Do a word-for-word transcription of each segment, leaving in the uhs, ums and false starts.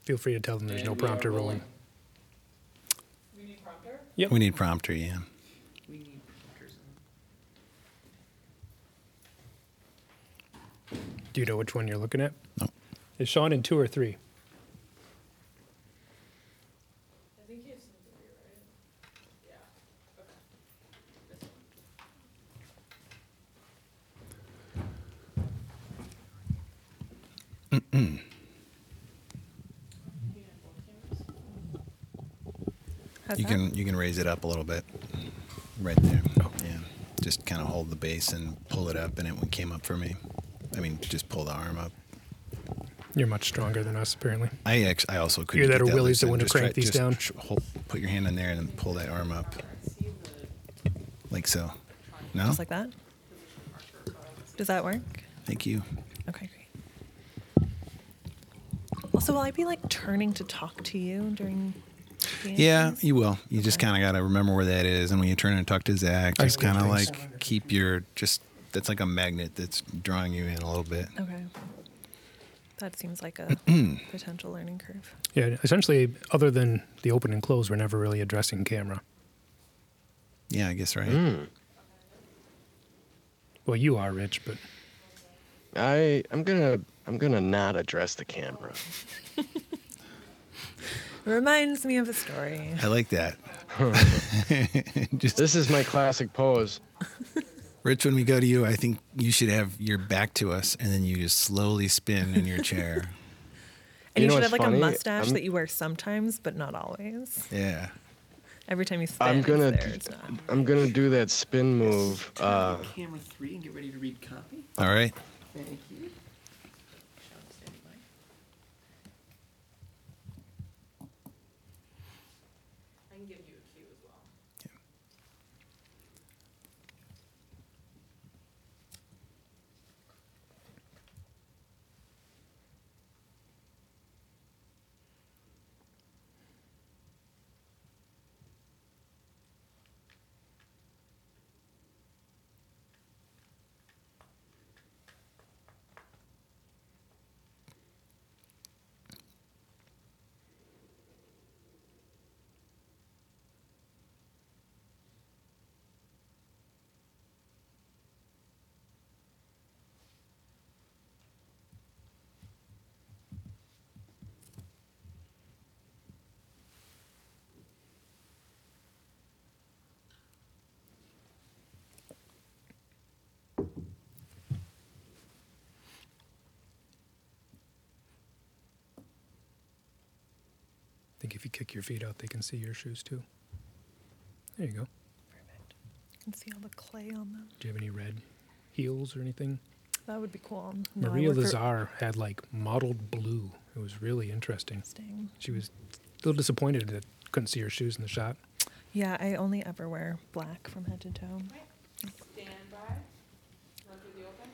feel free to tell them there's and no prompter rolling. We need prompter? Yep. We need prompter, yeah. We need prompters. Do you know which one you're looking at? No. Is Sean in two or three? I think he's in three, right? Yeah. Okay. This one. Mm-mm. You can you can raise it up a little bit, right there. Oh. Yeah, just kind of hold the base and pull it up, and it came up for me. I mean, just pull the arm up. You're much stronger than us, apparently. I actually, I also couldn't. You're that get or Willie's that loose. want to Just crank try- these just down. sh- Hold, put your hand in there and then pull that arm up, like so. No. Just like that? Does that work? Thank you. Okay, great. Also, will I be like turning to talk to you during the Yeah, answers? you will. You Okay. just kind of got to remember where that is, and when you turn and talk to Zach, I just see kind of things. like keep your just. That's like a magnet that's drawing you in a little bit. Okay. That seems like a potential learning curve. Yeah, essentially, other than the open and close, we're never really addressing camera. Yeah, I guess right. Mm. Well, you are, Rich, but I I'm gonna I'm gonna not address the camera. It reminds me of a story. I like that. Just, This is my classic pose. Rich, when we go to you, I think you should have your back to us, and then you just slowly spin in your chair. And You you, know should have what's like funny? a mustache I'm- that you wear sometimes, but not always. Yeah. Every time you spin, I'm gonna it's there, it's not. I'm gonna do that spin move. Uh, Camera three and get ready to read copy. All right. Thank you. Sean, standing by. I can give you a cue as well. I think if you kick your feet out, they can see your shoes too. There you go. Perfect. You can see all the clay on them. Do you have any red heels or anything? That would be cool. No, I Maria work for- Lazar had like mottled blue. It was really interesting. Interesting. She was a little disappointed that couldn't see her shoes in the shot. Yeah, I only ever wear black from head to toe. Stand by. Run through the open.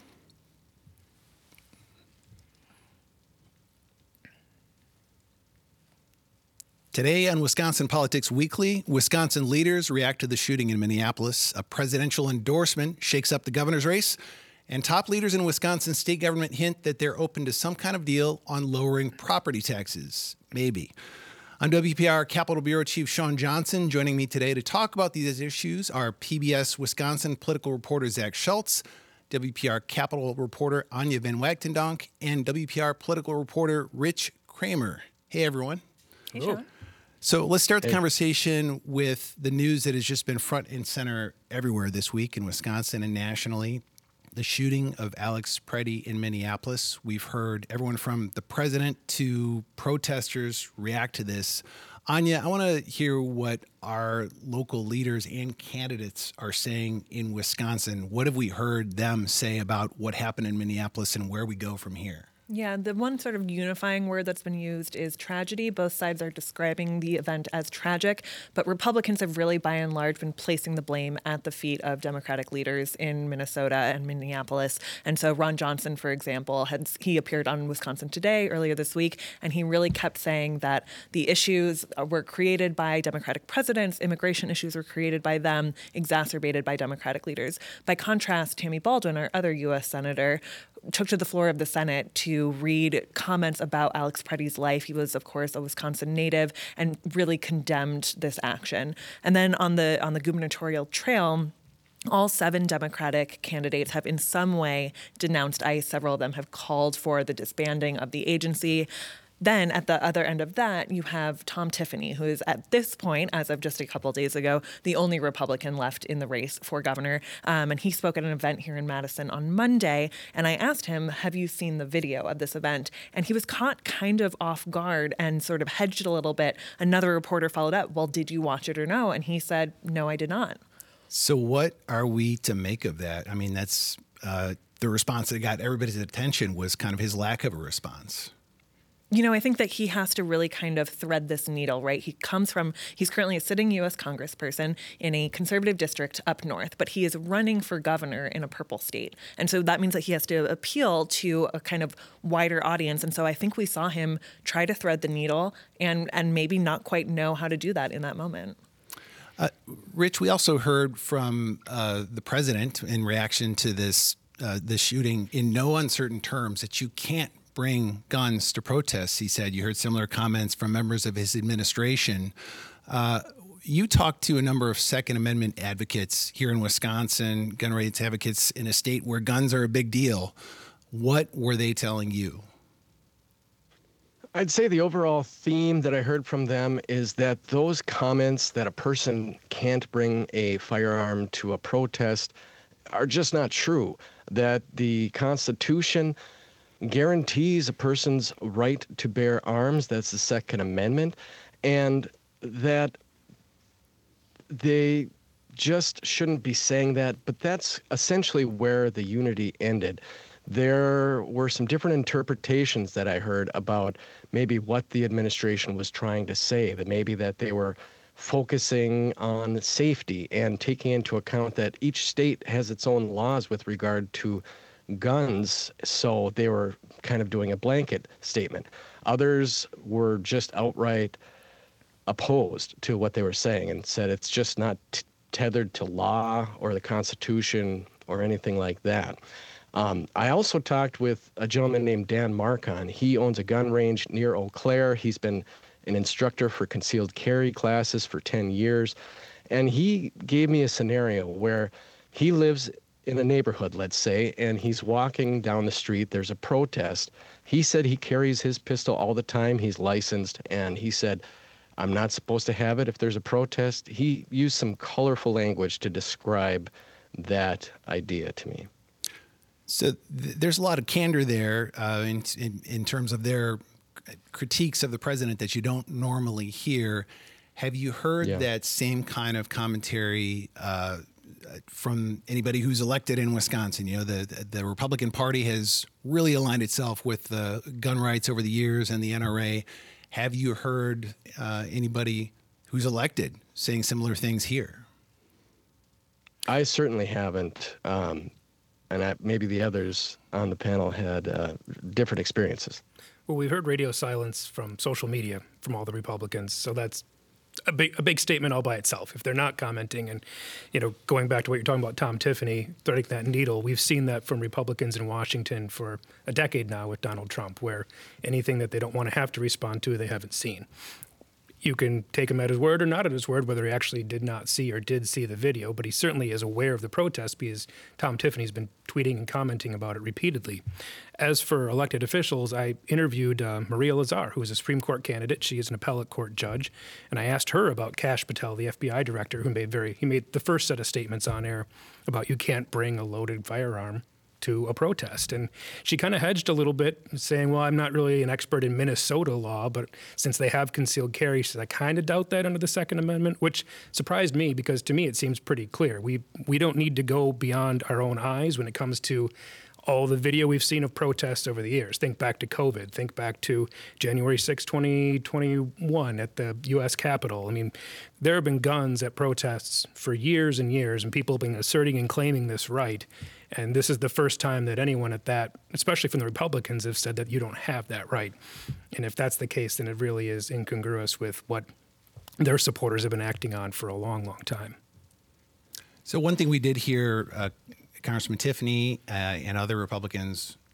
Today on Wisconsin Politics Weekly, Wisconsin leaders react to the shooting in Minneapolis. A presidential endorsement shakes up the governor's race. And top leaders in Wisconsin state government hint that they're open to some kind of deal on lowering property taxes. Maybe. On W P R Capitol Bureau Chief Sean Johnson, joining me today to talk about these issues are P B S Wisconsin political reporter Zach Schultz, W P R Capitol reporter Anya Van Wagtendonk, and W P R political reporter Rich Kramer. Hey, everyone. Hey, Sean. So let's start the Hey. conversation with the news that has just been front and center everywhere this week in Wisconsin and nationally. The shooting of Alex Preddy in Minneapolis. We've heard everyone from the president to protesters react to this. Anya, I want to hear what our local leaders and candidates are saying in Wisconsin. What have we heard them say about what happened in Minneapolis and where we go from here? Yeah, the one sort of unifying word that's been used is tragedy. Both sides are describing the event as tragic, but Republicans have really, by and large, been placing the blame at the feet of Democratic leaders in Minnesota and Minneapolis. And so Ron Johnson, for example, had, he appeared on Wisconsin Today earlier this week, and he really kept saying that the issues were created by Democratic presidents, immigration issues were created by them, exacerbated by Democratic leaders. By contrast, Tammy Baldwin, our other U S senator, took to the floor of the Senate to read comments about Alex Preddy's life. He was, of course, a Wisconsin native and really condemned this action. And then on the on the gubernatorial trail, all seven Democratic candidates have in some way denounced ICE. Several of them have called for the disbanding of the agency. Then at the other end of that, you have Tom Tiffany, who is at this point, as of just a couple days ago, the only Republican left in the race for governor. Um, and he spoke at an event here in Madison on Monday. And I asked him, have you seen the video of this event? And he was caught kind of off guard and sort of hedged it a little bit. Another reporter followed up, well, did you watch it or no? And he said, no, I did not. So what are we to make of that? I mean, that's uh, the response that got everybody's attention was kind of his lack of a response. You know, I think that he has to really kind of thread this needle, right? He comes from, he's currently a sitting U S congressperson in a conservative district up north, but he is running for governor in a purple state. And so that means that he has to appeal to a kind of wider audience. And so I think we saw him try to thread the needle and, and maybe not quite know how to do that in that moment. Uh, Rich, we also heard from uh, the president in reaction to this, uh, this shooting in no uncertain terms that you can't bring guns to protests, he said. You heard similar comments from members of his administration. Uh, you talked to a number of Second Amendment advocates here in Wisconsin, gun rights advocates in a state where guns are a big deal. What were they telling you? I'd say the overall theme that I heard from them is that those comments that a person can't bring a firearm to a protest are just not true. That the Constitution guarantees a person's right to bear arms. That's the Second Amendment. And that they just shouldn't be saying that. But that's essentially where the unity ended. There were some different interpretations that I heard about maybe what the administration was trying to say, that maybe that they were focusing on safety and taking into account that each state has its own laws with regard to guns, so they were kind of doing a blanket statement. Others were just outright opposed to what they were saying and said it's just not t- tethered to law or the Constitution or anything like that. Um, I also talked with a gentleman named Dan Marcon. He owns a gun range near Eau Claire. He's been an instructor for concealed carry classes for ten years. And he gave me a scenario where he lives in a neighborhood, let's say, and he's walking down the street. There's a protest. He said he carries his pistol all the time. He's licensed. And he said, I'm not supposed to have it if there's a protest. He used some colorful language to describe that idea to me. So th- there's a lot of candor there uh, in, in in terms of their critiques of the president that you don't normally hear. Have you heard Yeah. that same kind of commentary uh, from anybody who's elected in Wisconsin? You know, the the Republican Party has really aligned itself with uh, gun rights over the years and the N R A. Have you heard uh, anybody who's elected saying similar things here? I certainly haven't. Um, and I, maybe the others on the panel had uh, different experiences. Well, we've heard radio silence from social media from all the Republicans, so that's a big a big statement all by itself. If they're not commenting, and you know, going back to what you're talking about, Tom Tiffany threading that needle, we've seen that from Republicans in Washington for a decade now with Donald Trump, where anything that they don't want to have to respond to, they haven't seen. You can take him at his word or not at his word, whether he actually did not see or did see the video, but he certainly is aware of the protest because Tom Tiffany's been tweeting and commenting about it repeatedly. As for elected officials, I interviewed uh, Maria Lazar, who is a Supreme Court candidate. She is an appellate court judge, and I asked her about Kash Patel, the F B I director, who made very he made the first set of statements on air about you can't bring a loaded firearm to a protest. And she kind of hedged a little bit, saying, well, I'm not really an expert in Minnesota law, but since they have concealed carry, she said, I kind of doubt that under the Second Amendment, which surprised me because to me it seems pretty clear. We we don't need to go beyond our own eyes when it comes to all the video we've seen of protests over the years. Think back to COVID. Think back to January sixth, twenty twenty-one at the U S Capitol. I mean, there have been guns at protests for years and years, and people have been asserting and claiming this right. And this is the first time that anyone at that, especially from the Republicans, have said that you don't have that right. And if that's the case, then it really is incongruous with what their supporters have been acting on for a long, long time. So one thing we did hear uh, Congressman Tiffany uh, and other Republicans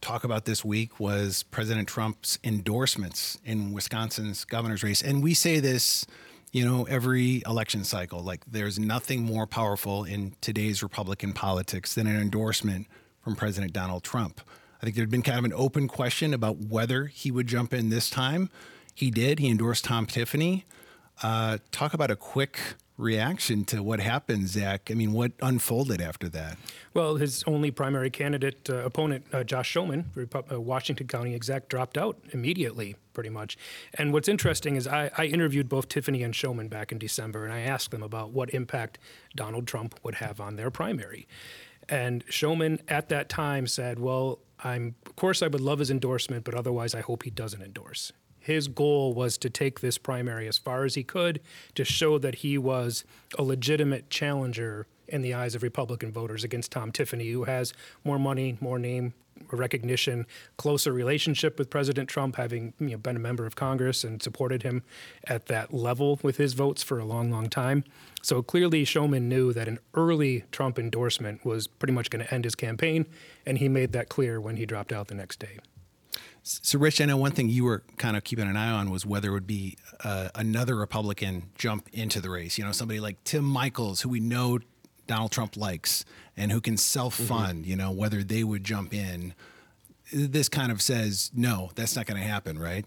talk about this week was President Trump's endorsements in Wisconsin's governor's race. And we say this, you know, every election cycle, like there's nothing more powerful in today's Republican politics than an endorsement from President Donald Trump. I think there'd been kind of an open question about whether he would jump in this time. He did. He endorsed Tom Tiffany. Uh, talk about a quick reaction to what happened, Zach. I mean, what unfolded after that? Well, his only primary candidate uh, opponent, uh, Josh Schoeman, Repu- uh, Washington County exec, dropped out immediately, pretty much. And what's interesting is I, I interviewed both Tiffany and Schoeman back in December, and I asked them about what impact Donald Trump would have on their primary. And Schoeman at that time said, well, I'm, of course, I would love his endorsement, but otherwise I hope he doesn't endorse. His goal was to take this primary as far as he could to show that he was a legitimate challenger in the eyes of Republican voters against Tom Tiffany, who has more money, more name recognition, closer relationship with President Trump, having you know, been a member of Congress and supported him at that level with his votes for a long, long time. So clearly Schoeman knew that an early Trump endorsement was pretty much going to end his campaign, and he made that clear when he dropped out the next day. So, Rich, I know one thing you were kind of keeping an eye on was whether it would be uh, another Republican jump into the race. You know, somebody like Tim Michels, who we know Donald Trump likes and who can self-fund, mm-hmm. you know, whether they would jump in. This kind of says, no, that's not going to happen, right?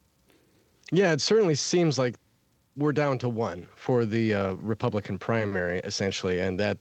Yeah, it certainly seems like we're down to one for the uh, Republican primary, essentially, and that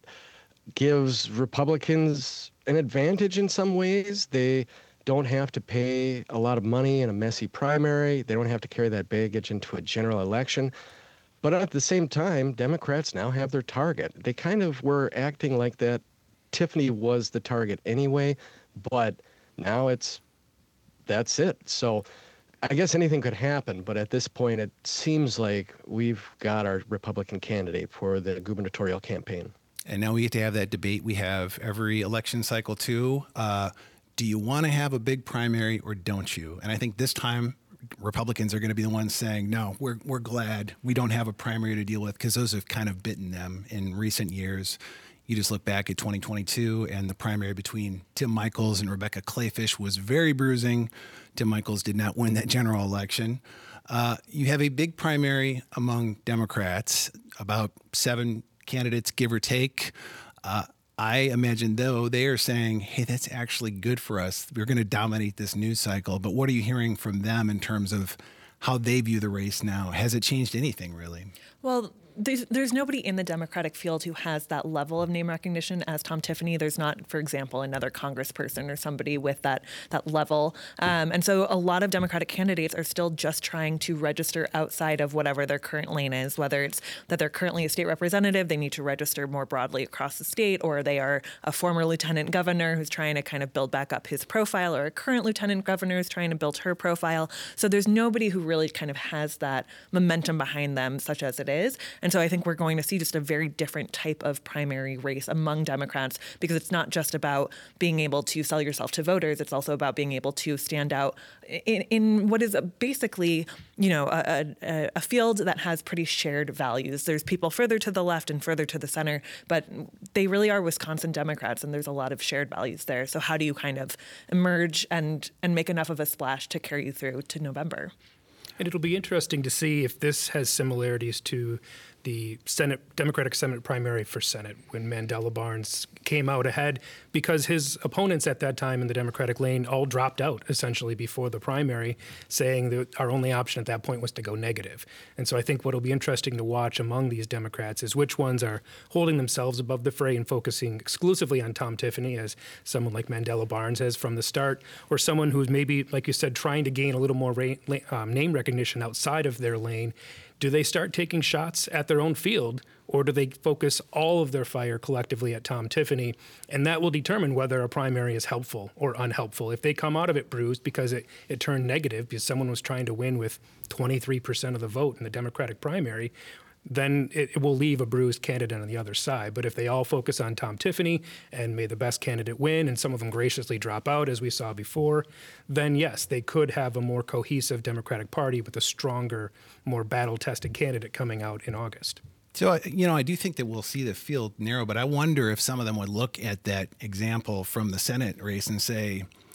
gives Republicans an advantage in some ways. They don't have to pay a lot of money in a messy primary. They don't have to carry that baggage into a general election. But at the same time, Democrats now have their target. They kind of were acting like that Tiffany was the target anyway, but now it's, that's it. So I guess anything could happen, but at this point, it seems like we've got our Republican candidate for the gubernatorial campaign. And now we get to have that debate we have every election cycle too. Uh, do you want to have a big primary or don't you? And I think this time Republicans are going to be the ones saying, no, we're we're glad we don't have a primary to deal with, because those have kind of bitten them in recent years. You just look back at twenty twenty-two, and the primary between Tim Michels and Rebecca Kleefisch was very bruising. Tim Michels did not win that general election. Uh, you have a big primary among Democrats, about seven candidates, give or take. Uh, I imagine, though, they are saying, hey, that's actually good for us. We're going to dominate this news cycle. But what are you hearing from them in terms of how they view the race now? Has it changed anything, really? Well, there's, there's nobody in the Democratic field who has that level of name recognition as Tom Tiffany. There's not, for example, another congressperson or somebody with that that level. Um, and so a lot of Democratic candidates are still just trying to register outside of whatever their current lane is, whether it's that they're currently a state representative, they need to register more broadly across the state, or they are a former lieutenant governor who's trying to kind of build back up his profile, or a current lieutenant governor who's trying to build her profile. So there's nobody who really kind of has that momentum behind them, such as it is. And so I think we're going to see just a very different type of primary race among Democrats, because it's not just about being able to sell yourself to voters. It's also about being able to stand out in, in what is a basically, you know, a, a, a field that has pretty shared values. There's people further to the left and further to the center, but they really are Wisconsin Democrats, and there's a lot of shared values there. So how do you kind of emerge and, and make enough of a splash to carry you through to November? And it'll be interesting to see if this has similarities to the Senate Democratic Senate primary for Senate, when Mandela Barnes came out ahead, because his opponents at that time in the Democratic lane all dropped out essentially before the primary, saying that our only option at that point was to go negative. And so I think what will be interesting to watch among these Democrats is which ones are holding themselves above the fray and focusing exclusively on Tom Tiffany, as someone like Mandela Barnes has from the start, or someone who's maybe, like you said, trying to gain a little more ra- um, name recognition outside of their lane. Do they start taking shots at their own field, or do they focus all of their fire collectively at Tom Tiffany? And that will determine whether a primary is helpful or unhelpful. If they come out of it bruised because it, it turned negative because someone was trying to win with twenty-three percent of the vote in the Democratic primary, then it, it will leave a bruised candidate on the other side. But if they all focus on Tom Tiffany and may the best candidate win, and some of them graciously drop out, as we saw before, then yes, they could have a more cohesive Democratic Party with a stronger, more battle-tested candidate coming out in August. So, you know, I do think that we'll see the field narrow, but I wonder if some of them would look at that example from the Senate race and say,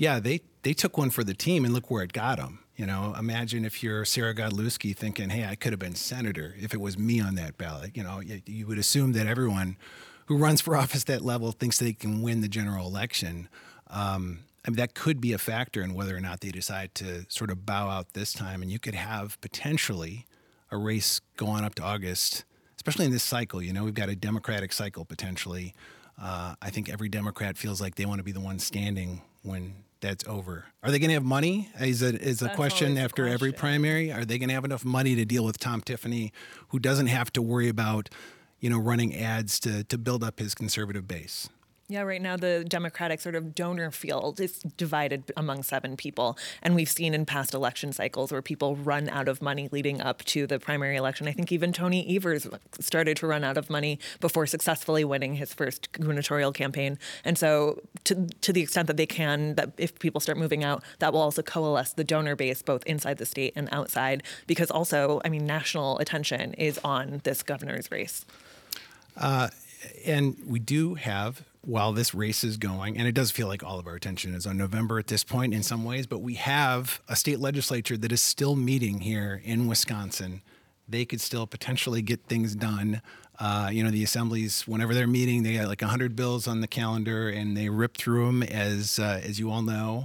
Yeah, they, they took one for the team, and look where it got them. You know, imagine if you're Sarah Godlewski thinking, hey, I could have been senator if it was me on that ballot. You know, you, you would assume that everyone who runs for office that level thinks they can win the general election. Um, I mean, that could be a factor in whether or not they decide to sort of bow out this time. And you could have potentially a race go on up to August, especially in this cycle. You know, we've got a Democratic cycle potentially. Uh, I think every Democrat feels like they want to be the one standing when that's over. Are they going to have money? Is a, is a That's question always the after every question. primary. Are they going to have enough money to deal with Tom Tiffany, who doesn't have to worry about, you know, running ads to, to build up his conservative base? Yeah, right now the Democratic sort of donor field is divided among seven people. And we've seen in past election cycles where people run out of money leading up to the primary election. I think even Tony Evers started to run out of money before successfully winning his first gubernatorial campaign. And so to, to the extent that they can, that if people start moving out, that will also coalesce the donor base both inside the state and outside. Because also, I mean, national attention is on this governor's race. Uh, and we do have, while this race is going, and it does feel like all of our attention is on November at this point in some ways, but we have a state legislature that is still meeting here in Wisconsin. They could still potentially get things done. Uh, you know, the assemblies, whenever they're meeting, they got like one hundred bills on the calendar, and they rip through them, as uh, as you all know.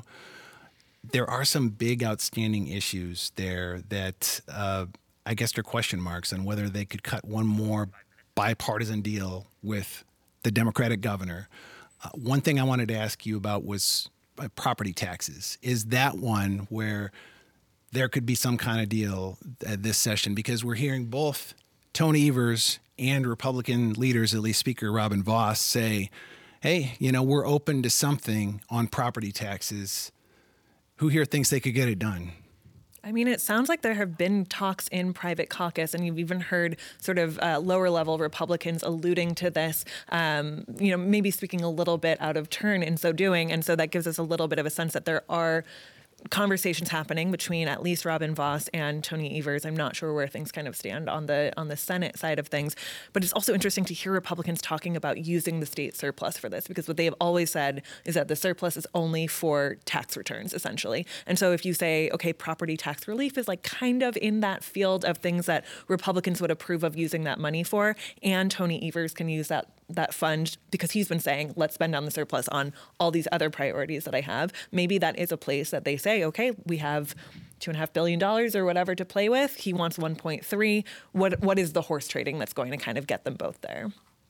There are some big outstanding issues there that uh, I guess are question marks on whether they could cut one more bipartisan deal with the Democratic governor. Uh, one thing I wanted to ask you about was uh, property taxes. Is that one where there could be some kind of deal uh, this session? Because we're hearing both Tony Evers and Republican leaders, at least Speaker Robin Vos, say, hey, you know, we're open to something on property taxes. Who here thinks they could get it done? I mean, it sounds like there have been talks in private caucus, and you've even heard sort of uh, lower level Republicans alluding to this, um, you know, maybe speaking a little bit out of turn in so doing. And so that gives us a little bit of a sense that there are conversations happening between at least Robin Vos and Tony Evers. I'm not sure where things kind of stand on the on the Senate side of things, but it's also interesting to hear Republicans talking about using the state surplus for this, because what they have always said is that the surplus is only for tax returns, essentially. And so if you say, okay, property tax relief is like kind of in that field of things that Republicans would approve of using that money for, and Tony Evers can use that that fund because he's been saying, let's spend down the surplus on all these other priorities that I have. Maybe that is a place that they say, okay, we have two and a half billion dollars or whatever to play with. He wants one point three. What what is the horse trading that's going to kind of get them both there?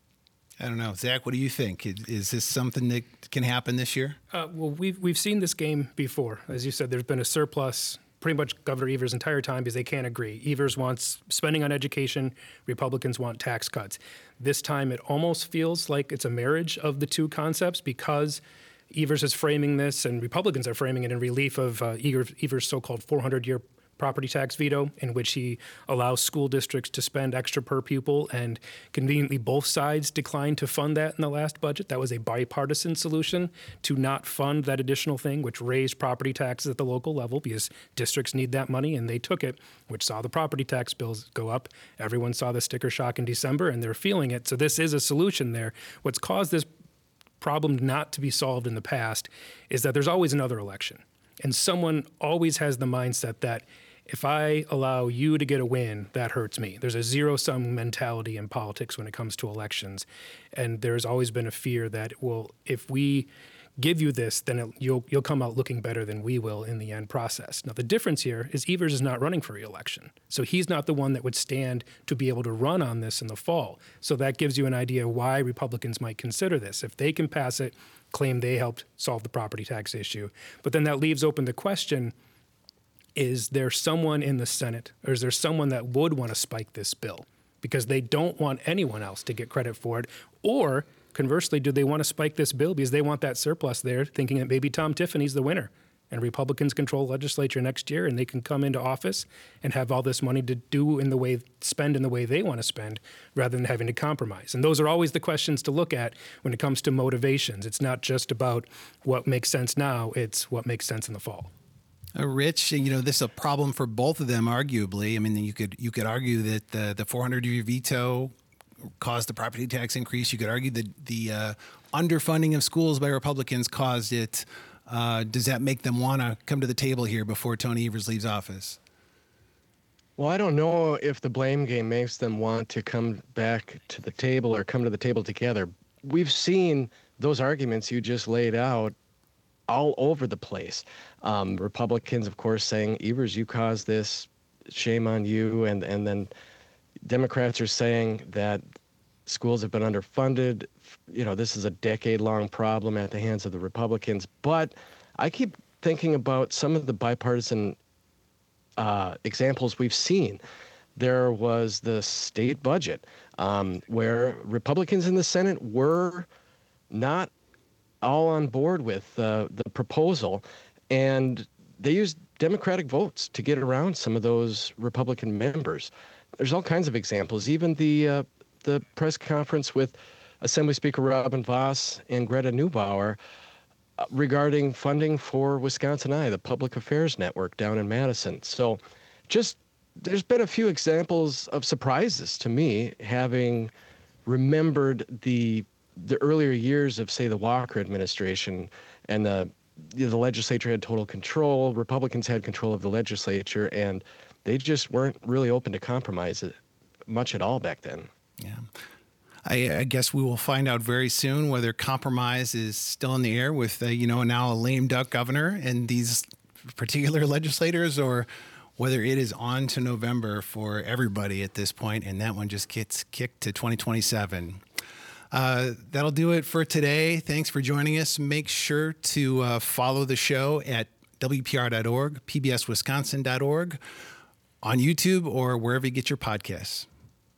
I don't know. Zach, what do you think? Is, is this something that can happen this year? Uh, well, we've we've seen this game before. As you said, there's been a surplus pretty much Governor Evers' entire time because they can't agree. Evers wants spending on education. Republicans want tax cuts. This time it almost feels like it's a marriage of the two concepts because Evers is framing this and Republicans are framing it in relief of uh, Evers' so-called four hundred year property tax veto, in which he allows school districts to spend extra per pupil, and conveniently both sides declined to fund that in the last budget. That was a bipartisan solution to not fund that additional thing, which raised property taxes at the local level because districts need that money, and they took it, which saw the property tax bills go up. Everyone saw the sticker shock in December, and they're feeling it. So this is a solution there. What's caused this problem not to be solved in the past is that there's always another election, and someone always has the mindset that if I allow you to get a win, that hurts me. There's a zero-sum mentality in politics when it comes to elections. And there's always been a fear that, well, if we give you this, then it, you'll you'll come out looking better than we will in the end process. Now, the difference here is Evers is not running for re-election. So he's not the one that would stand to be able to run on this in the fall. So that gives you an idea why Republicans might consider this. If they can pass it, claim they helped solve the property tax issue. But then that leaves open the question, is there someone in the Senate, or is there someone that would want to spike this bill because they don't want anyone else to get credit for it? Or conversely, do they want to spike this bill because they want that surplus there, thinking that maybe Tom Tiffany's the winner and Republicans control legislature next year and they can come into office and have all this money to do in the way, spend in the way they want to spend rather than having to compromise? And those are always the questions to look at when it comes to motivations. It's not just about what makes sense now, it's what makes sense in the fall. Uh, Rich, you know, this is a problem for both of them, arguably. I mean, you could you could argue that the, the four hundred year veto caused the property tax increase. You could argue that the uh, underfunding of schools by Republicans caused it. Uh, does that make them want to come to the table here before Tony Evers leaves office? Well, I don't know if the blame game makes them want to come back to the table or come to the table together. We've seen those arguments you just laid out all over the place. Um, Republicans, of course, saying, Evers, you caused this, shame on you. And, and then Democrats are saying that schools have been underfunded. You know, this is a decade-long problem at the hands of the Republicans. But I keep thinking about some of the bipartisan uh, examples we've seen. There was the state budget um, where Republicans in the Senate were not all on board with uh, the proposal, and they used Democratic votes to get around some of those Republican members. There's all kinds of examples. Even the uh, the press conference with Assembly Speaker Robin Vos and Greta Neubauer uh, regarding funding for Wisconsin Eye, the public affairs network down in Madison. So just there's been a few examples of surprises to me, having remembered the the earlier years of, say, the Walker administration, and the you know, the legislature had total control. Republicans had control of the legislature, and they just weren't really open to compromise much at all back then. Yeah. I, I guess we will find out very soon whether compromise is still in the air with, uh, you know, now a lame duck governor and these particular legislators, or whether it is on to November for everybody at this point, and that one just gets kicked to twenty twenty-seven. Uh, that'll do it for today. Thanks for joining us. Make sure to uh, follow the show at W P R dot org, P B S Wisconsin dot org, on YouTube, or wherever you get your podcasts.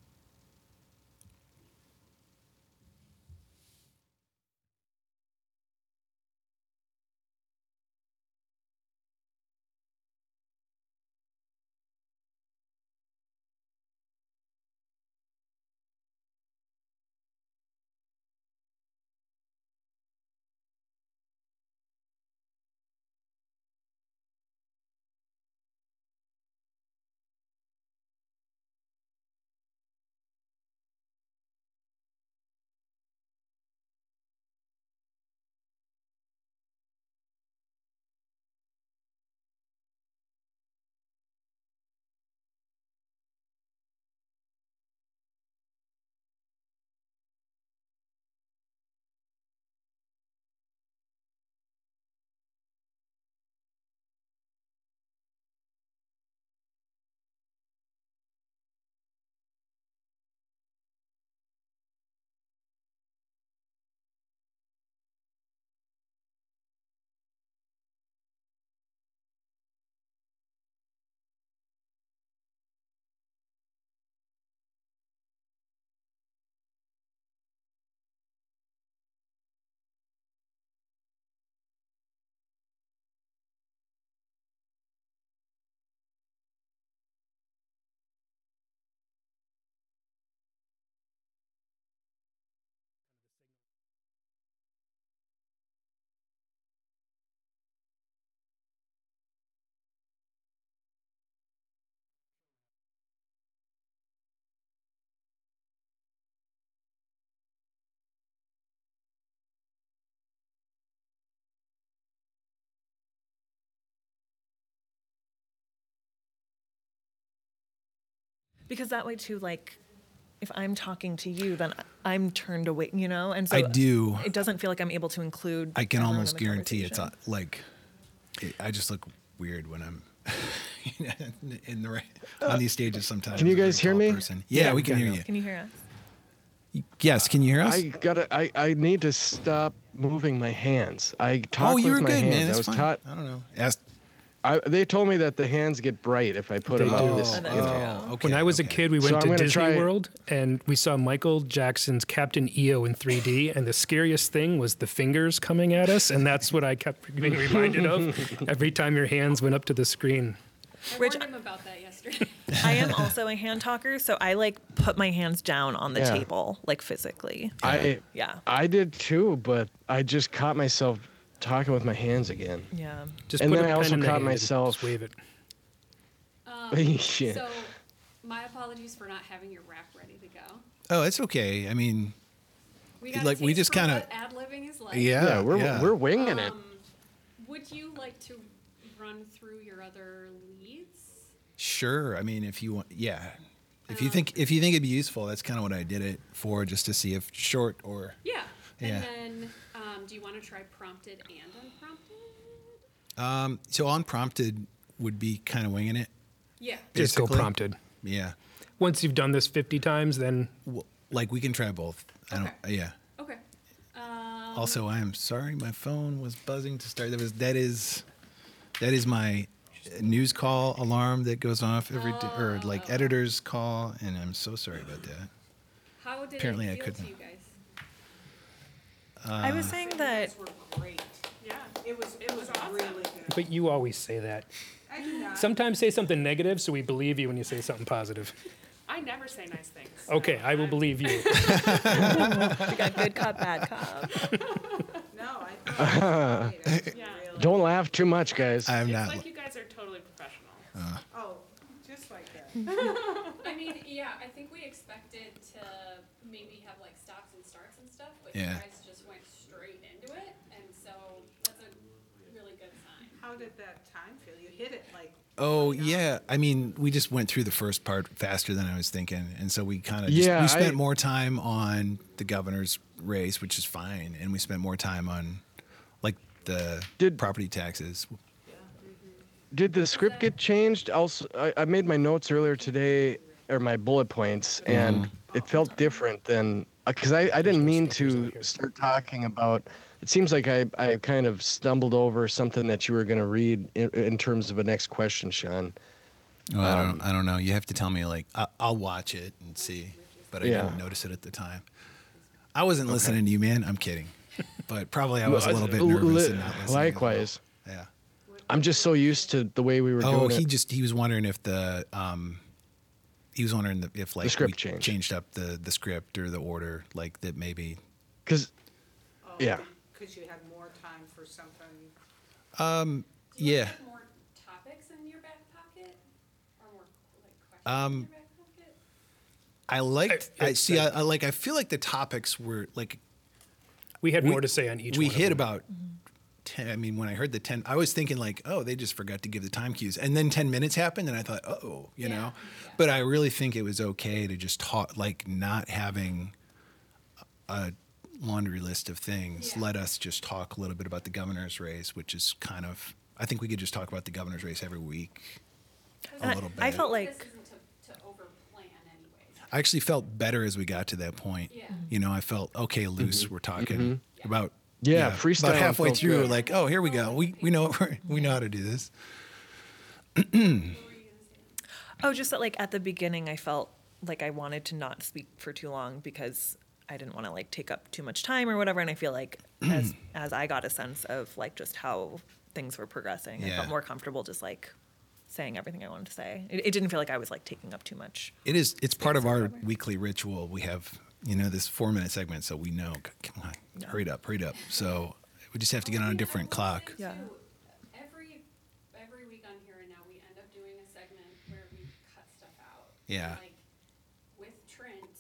Because that way too, like, if I'm talking to you, then I'm turned away, you know? And so I do. It doesn't feel like I'm able to include. I can everyone almost in the guarantee it's uh, conversation. like, it, I just look weird when I'm in the right, on these stages sometimes. Can you as a guys very hear tall me? person. Yeah, Yeah, we can okay. hear you. Can you hear us? Yes, can you hear us? I gotta. I, I need to stop moving my hands. I talk oh, with you were my good, hands. man. I It's was fine. taught. I don't know. Ask, I, they told me that the hands get bright if I put They them up do. this. Oh, you that's know. true. okay, When I was okay. a kid, we So went I'm to gonna Disney try- World and we saw Michael Jackson's Captain E O in three D. And the scariest thing was the fingers coming at us. And that's what I kept being reminded of every time your hands went up to the screen. I Rich, warned him about that yesterday. I am also a hand talker, so I like put my hands down on the Yeah. table, like physically. I Yeah. I did too, but I just caught myself talking with my hands again. Yeah. Just And put then a I pen also in the caught hand and myself- just wave it. Um, Yeah. So, my apologies for not having your rap ready to go. Oh, it's okay. I mean, We got Like, a we taste just for kinda- what ad-libbing is like. yeah. Yeah, we're yeah. we're winging it. Um, would you like to run through your other leads? Sure. I mean, if you want, yeah. If you Um, think if you think it'd be useful, that's kind of what I did it for, just to see if short or Yeah. Yeah. And then, um, do you want to try prompted and unprompted? um. So unprompted would be kind of winging it. Yeah. Just go Basically. prompted. Yeah. Once you've done this fifty times, then Well, like we can try both. I don't. Okay. Yeah. Okay. Um, Also, I am sorry, my phone was buzzing to start. That was that is that is my news call alarm that goes off every day, or like editor's call, and I'm so sorry about that. how did apparently I it feel couldn't. to you guys? I was saying that were great. Yeah. It was, it was really good. but you always say that. I do not. Sometimes say something negative, so we believe you when you say something positive. I never say nice things. Okay, I will believe you. we got good cop, bad cop. No, I thought it was great. Yeah. I really- Don't laugh too much, guys. I'm It's not. like you guys are totally professional. Oh, just like that. I mean, yeah, I think we expected to maybe have like stops and starts and stuff, but you Yeah. guys just went straight into it, and so that's a really good sign. How did that time feel? You hit it like. Oh yeah, I mean, we just went through the first part faster than I was thinking, and so we kind of just, Yeah, we spent I- more time on the governor's race, which is fine, and we spent more time on like the Did- property taxes. Did the script get changed? Also, I, I made my notes earlier today, or my bullet points, and it felt different than because I, I didn't mean to start talking about. It seems like I, I kind of stumbled over something that you were going to read in, in terms of a next question, Sean. Well, I don't, I don't know. You have to tell me. Like, I, I'll watch it and see, but I Yeah. didn't notice it at the time. I wasn't listening to you, man. I'm kidding, but probably I was a little bit Li- nervous and not listening. Likewise. Yeah. I'm just so used to the way we were Oh, doing he it. just he was wondering if the um, he was wondering if like script we changed. changed up the the script or the order, like that maybe. Because, Oh, Yeah. Because you had more time for something. Um. Do you Yeah. have more topics in your back pocket, or more like questions Um, in your back pocket? I liked. I- I, it's, see. uh, I, I like. I feel like the topics were like We had we- more to say on each we one. of hit them. about. ten, I mean, when I heard the ten, I was thinking like, oh, they just forgot to give the time cues, and then ten minutes happened, and I thought, oh, you Yeah, know. yeah. But I really think it was okay to just talk, like not having a laundry list of things. Yeah. Let us just talk a little bit about the governor's race, which is kind of. I think we could just talk about the governor's race every week. A And I- little bit. I felt This like isn't to, to overplan anyways. I actually felt better as we got to that point. Yeah. You know, I felt okay, loose. We're talking about Yeah, freestyle About halfway felt through, good. we're like, oh, here we go. We we know we know how to do this. What were you gonna say? Oh, just that like at the beginning I felt like I wanted to not speak for too long because I didn't want to like take up too much time or whatever. And I feel like as as I got a sense of like just how things were progressing, I Yeah. felt more comfortable just like saying everything I wanted to say. It, it didn't feel like I was like taking up too much. It is. It's part of our weekly ritual. We have, you know, this four minute segment, so we know. c- Come on, hurry it up, hurry it up. So we just have to get on a different clock. Yeah. Every, every week on Here and Now, we end up doing a segment where we cut stuff out. Yeah. Like, with Trent,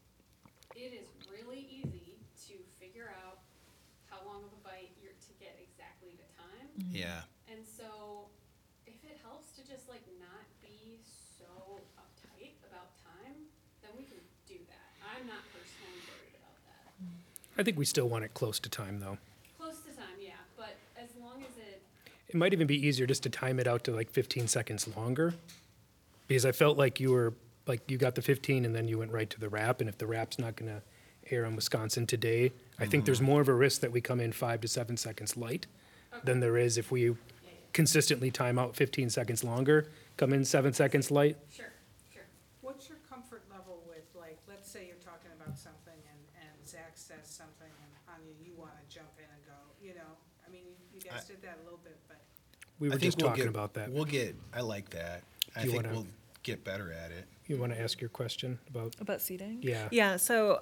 it is really easy to figure out how long of a bite you're to get exactly the time. Yeah. And so, if it helps to just like not be so uptight about time, then we can do that. I'm not personally worried about that. I think we still want it close to time, though. Close to time, yeah, but as long as it, It might even be easier just to time it out to like fifteen seconds longer, because I felt like you were like you got the fifteen and then you went right to the wrap, and if the wrap's not going to air on Wisconsin today, I think there's more of a risk that we come in five to seven seconds light than there is if we consistently time out fifteen seconds longer, come in seven seconds light. sure, sure. What's your comfort level with, like, let's say you're talking about something and, and Zach says something and Anya, you want to jump in and go, you know? I mean, you, you guys I- did that a little bit, but We were I think just we'll talking get- about that. We'll get. I like that. I Do you think wanna- we'll get better at it. You want to ask your question about? About seating? Yeah. Yeah, so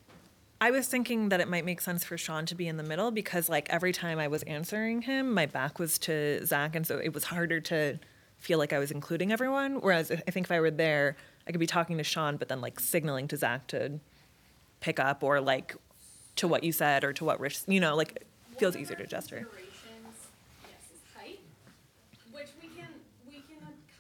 I was thinking that it might make sense for Sean to be in the middle because like every time I was answering him, my back was to Zach, and so it was harder to feel like I was including everyone. Whereas I think if I were there, I could be talking to Sean, but then like signaling to Zach to pick up or like to what you said or to what Rich, you know, like it feels One of easier to our gesture. considerations- Yes,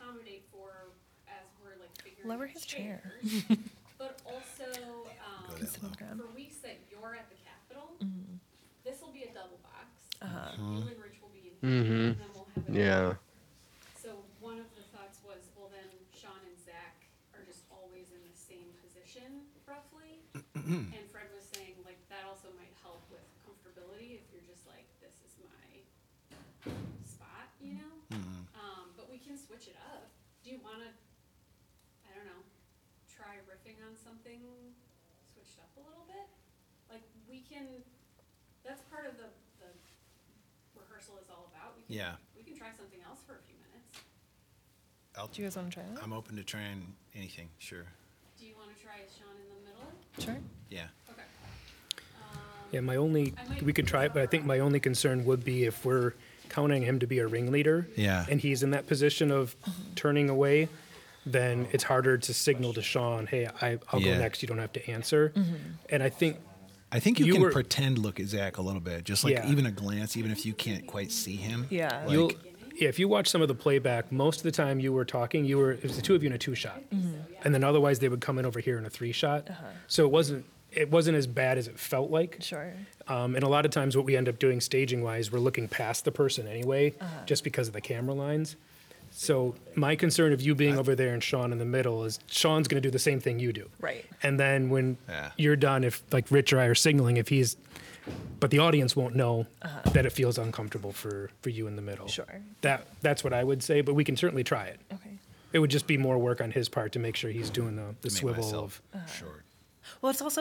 accommodate for as we're like figuring Lower out his chair. chairs, but also, um, that Sit on the ground. for weeks that you're at the Capitol, Mm-hmm. this will be a double box. Uh-huh. You and Rich will be in here, Mhm. and then we'll have it. Yeah. So one of the thoughts was, well, then Sean and Zach are just always in the same position roughly. And Fred was saying, like, that also might help with comfortability if you're just like, this is my spot, you know? Um, but we can switch it up. Do you wanna, I don't know, try riffing on something switched up a little bit? Like, we can, that's part of the, the rehearsal is all about. We can, Yeah. we can try something else for a few minutes. I'll, Do you guys want to try that? I'm open to trying anything, sure. Do you wanna try Sean in the middle? Sure. Yeah. Okay. Um, Yeah, my only, I might we could try it, but I think my only concern would be if we're counting him to be a ringleader. Yeah. And he's in that position of turning away, then it's harder to signal to Sean, hey, I, I'll Yeah. go next, you don't have to answer. And I think, I think you, You can were- pretend look at Zach a little bit, just like Yeah. even a glance, even if you can't quite see him. Yeah. Like, you'll, yeah, if you watch some of the playback, most of the time you were talking, you were, it was the two of you in a two shot. And then otherwise they would come in over here in a three shot. So it wasn't, it wasn't as bad as it felt like. Sure. Um, and a lot of times what we end up doing staging wise, we're looking past the person anyway, Uh-huh. just because of the camera lines. So my concern of you being over there and Sean in the middle is Sean's going to do the same thing you do. Right. And then when Yeah. you're done, if like Rich or I are signaling, if he's, but the audience won't know that it feels uncomfortable for, for you in the middle. Uh-huh. Sure. That, that's what I would say, but we can certainly try it. Okay. It would just be more work on his part to make sure he's doing the, the to make swivel myself of, short. Well, it's also